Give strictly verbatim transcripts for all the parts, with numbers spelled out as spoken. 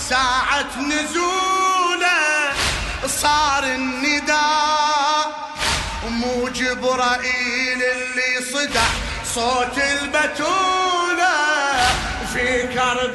ساعة نزوله صار النداء، مو جبرائيل اللي صدع صوت البتولة في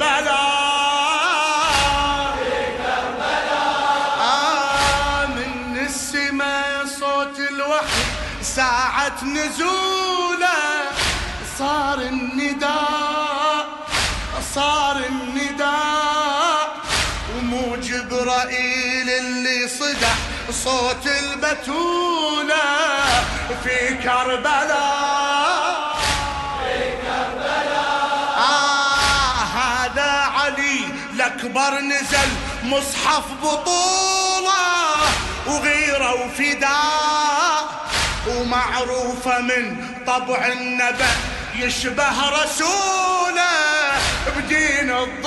كربلاء. في كربلاء آه من السماء صوت الوحي ساعة نزوله صار النداء، صار النداء، ومو جبرائيل اللي صدح صوت البتولة في كربلاء. في كربلاء آه هذا علي الأكبر نزل مصحف بطولة وغيرة وفداء، ومعروفة من طبع النبأ يشبه رسوله بدين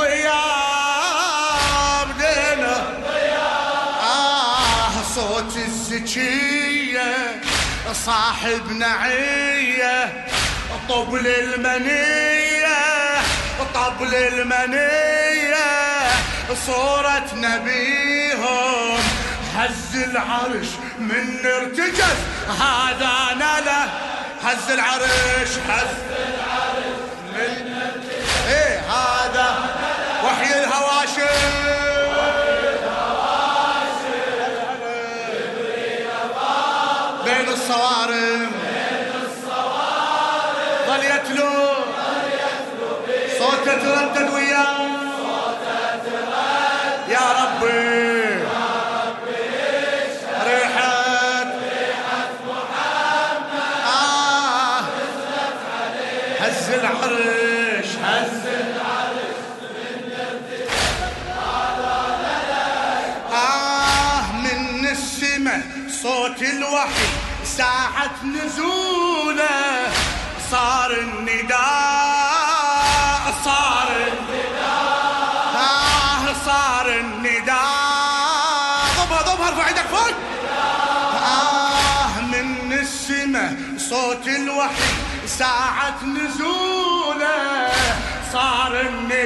الضياء، بدين الضياء. آه صوت الزكية صاحب نعية، طبل المنية، طبل المنية، صورة نبيهم هز العرش من ارتجز، هذا ناله هز العرش، هز العرش من ارتجز. ايه هذا وحي الهواشم، بين الصوارم، بين الصوارم ظل يتلو، ظل يتلو صوته تردد وياه، صوته تردد يا ربي يا ربي اشهد ريحة ريحة محمد آه نزلت عليه، هز العرش، هز العرش من ارتجز، هذا ملك آه من السماء صوت الوحي ساعة نزوله صار النداء، صار النداء، آه صار النداء. ضبها ضبها ارفع ايدك فوق. آه من السماء صوت الوحي ساعة نزوله صار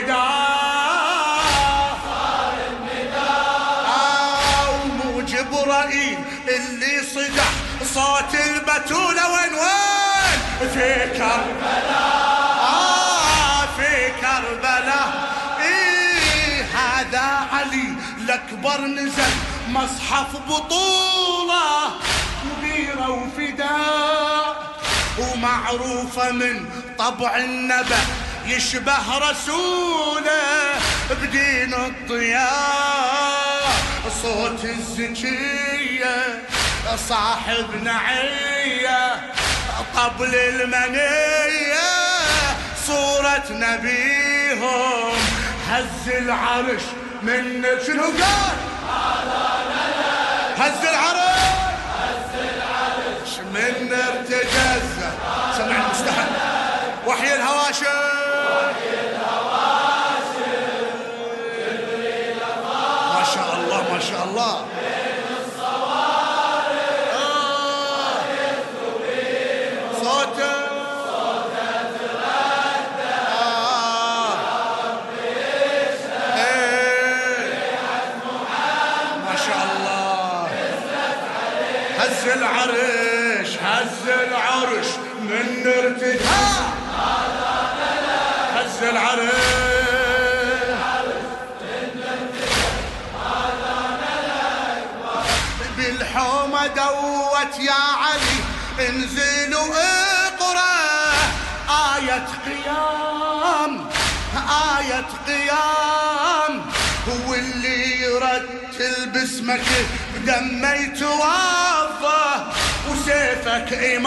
النداء، صار النداء آه ومو جبرائيل اللي صدح صوت البتولة وين وين في كربلاء، آه في كربلاء. إيه هذا علي الأكبر نزل مصحف بطولة وغيرة وفداء، ومعروفة من طبع النبأ يشبه رسوله بدين الضياء، صوت الزكية صاحب نعية، طبل المنية، صورة نبيهم هز العرش من شنو قال؟ هز العرش، هز العرش من ارتجز. سمع المستحق وحي الهواشم، وحي الهواشم جبريل ما شاء الله ما شاء الله. بين الصوارم آه يتلو بيهم صوته صوته تردد، آه يا ربي اشهد إيه ريحة محمد ما شاء الله. نزلت عليه، هز العرش، هز العرش من ارتجاء، هذا ملك هز العرش بالحومة دوت يا علي انزل واقرأ آية قيام، آية قيام. هو اللي يرتل باسمك بدمه يتوضى، وسيفك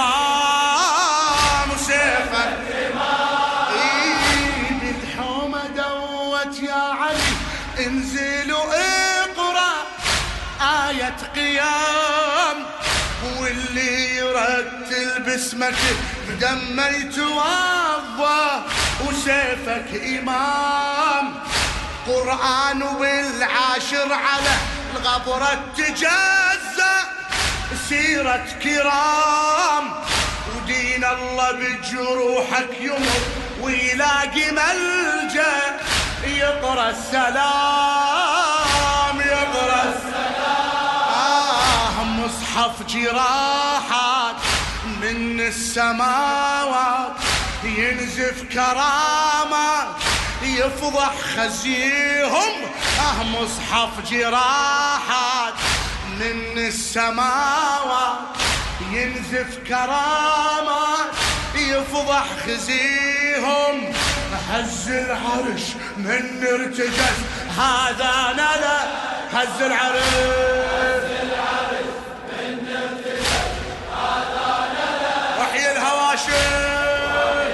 إمام، وسيفك إمام إيه بالحومة دوت يا علي انزل واقرأ آية قيام. واللي يرتل باسمك بدمه يتوضى، وسيفك إمام. قرآن والعاشر على الغبرة تجزأ، سيرة كرام. ودين الله بجروحك يمر ويلاقي ملجأ، يقرأ السلام يقرأ السلام آه مصحف جراحات من السماوات ينزف كرامات يفضح خزيهم آه مصحف جراحات من السماوات ينزف كرامات يفضح خزيهم هز العرش من ارتجز هذا نلا هز العرش من ارتجز هذا نلا وحي الهواشم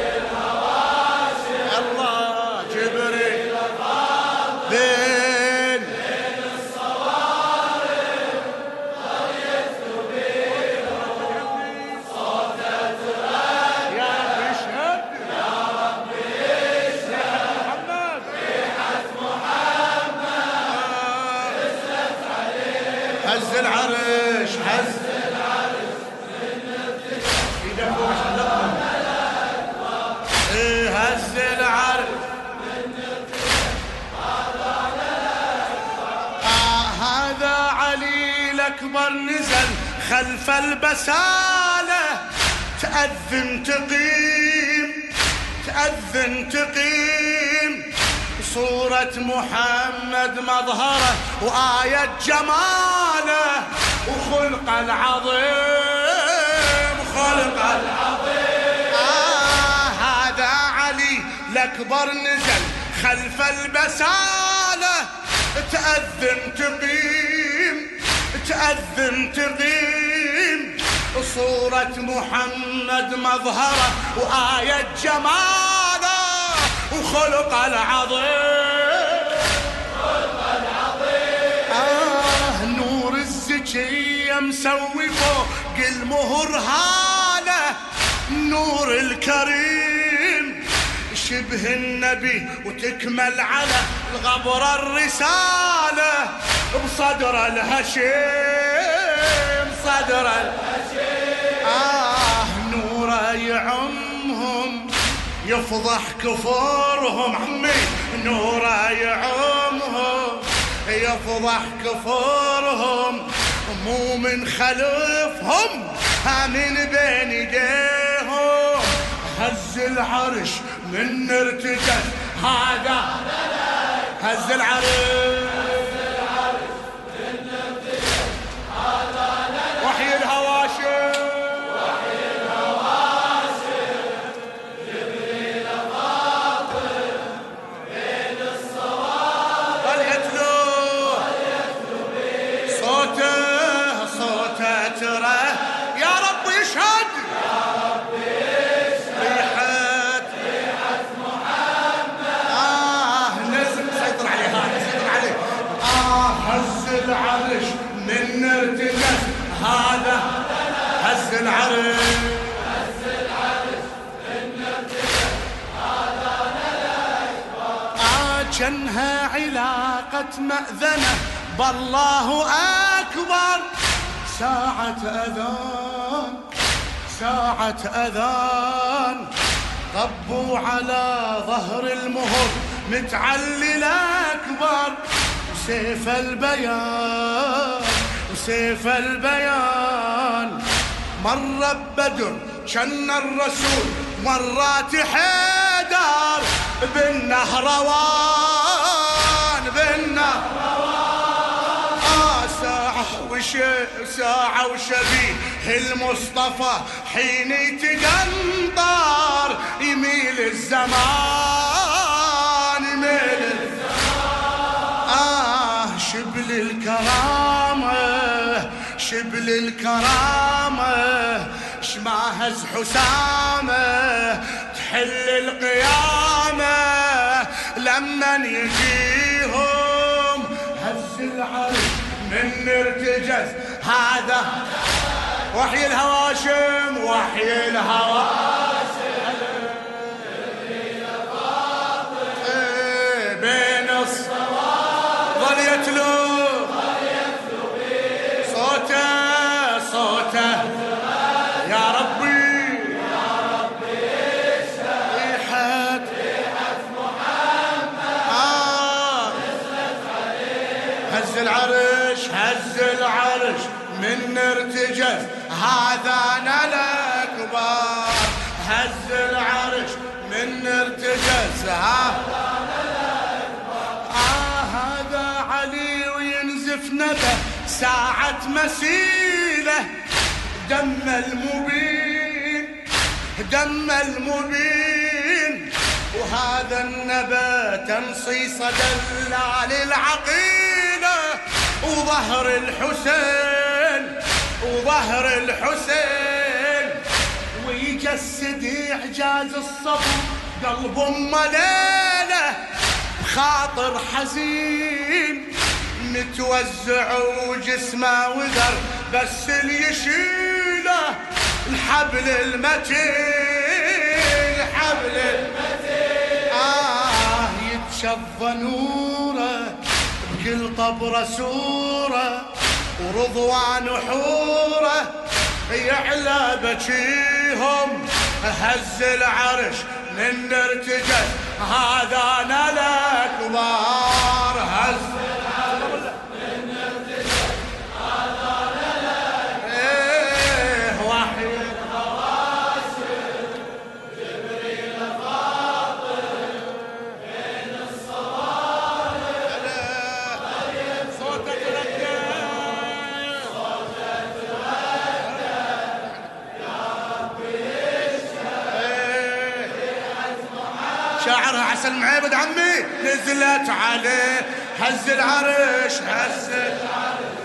الله جبريل بين بين الصوارم ضريت بيهم صوته ترى يا رب اشهد يا رب اشهد محمد ريحة محمد نزلت عليه هز العرش هز العرش من ارتجز ايدك فوق عشان ايه هز العرش الأكبر نزل خلف البسالة تأذن تقيم تأذن تقيم صورة محمد مظهره وآية جماله وخلق العظيم خلق العظيم آه هذا علي الأكبر نزل خلف البسالة تأذن تقيم تأذن تقيم صورة محمد مظهره وآية جماله وخلق العظيم خلق العظيم آه نور الزكية مسوي فوق المهر هاله نور الكريم شبه النبي وتكمل على الغبر الرسالة بصدر الهشيم صدر الهشيم آه نوره يعمهم يفضح كفرهم عمي نوره يعمهم يفضح كفرهم مو من خلفهم من بين ايديهم هز العرش من ارتجز هذا هز العرش وحي الهواشم وحي الهواشم جبريل خاطر بين الصواب ظل يتلو ظل يتلو صوته صوته ترى يا رب يشهد يا رب يشهد ريحة ريحة محمد آه نزل سيطر عليه هذا سيطر عليه آه هز العرش من ارتجز هذا هز العرش هز العرش من ارتجز هذا آه جنها علاقة مأذنة بالله أكبر ساعة أذان ساعة أذان طبوا على ظهر المهر متعلل أكبر وسيف البيان وسيف البيان مر بدر كان الرسول مرات حيدر بالنهروان بالنهروان آه ساعة وش ساعة وشبيه المصطفى حين يتقنطر يميل الزمان يميل الزمان آه شبل الكرامة شبل الكرامة شماهز حسامة تحل القيامة لمن يجيهم هز العرش من ارتجز هذا وحي الهواشم وحي الهواشم بين الصواب ظل يتلو يا ربي يا ربي ريحة ريحة محمد آه هز العرش من ارتجز هذا انا الاكبر، هز العرش من ارتجز هذا انا الاكبر. آه هذا علي وينزف ندى ساعة مسيله، دم المبين دم المبين، وهذا النبات تنصي صدى للعقيله، وظهر الحسين وظهر الحسين، ويجسد إعجاز الصبر قلب أم ليلة، خاطر حزين متوزع وجسمه وذر بس اللي يشيله الحبل المتين، الحبل المتين. آه يتشظى نوره بكل طبرة سورة، ورضوان حوره يعلى بجيهم، هز العرش من ارتجز هذا انا الاكبر، هز العرش من ارتجز هذا انا الاكبر. ايه وحي الرواسل جبريل فاطر بين الصوارم، صوتك ركع صوتك ركع يا ربي يشهد شاعرها عسل معيبد عمي، نزلت عليه هز العرش هز العرش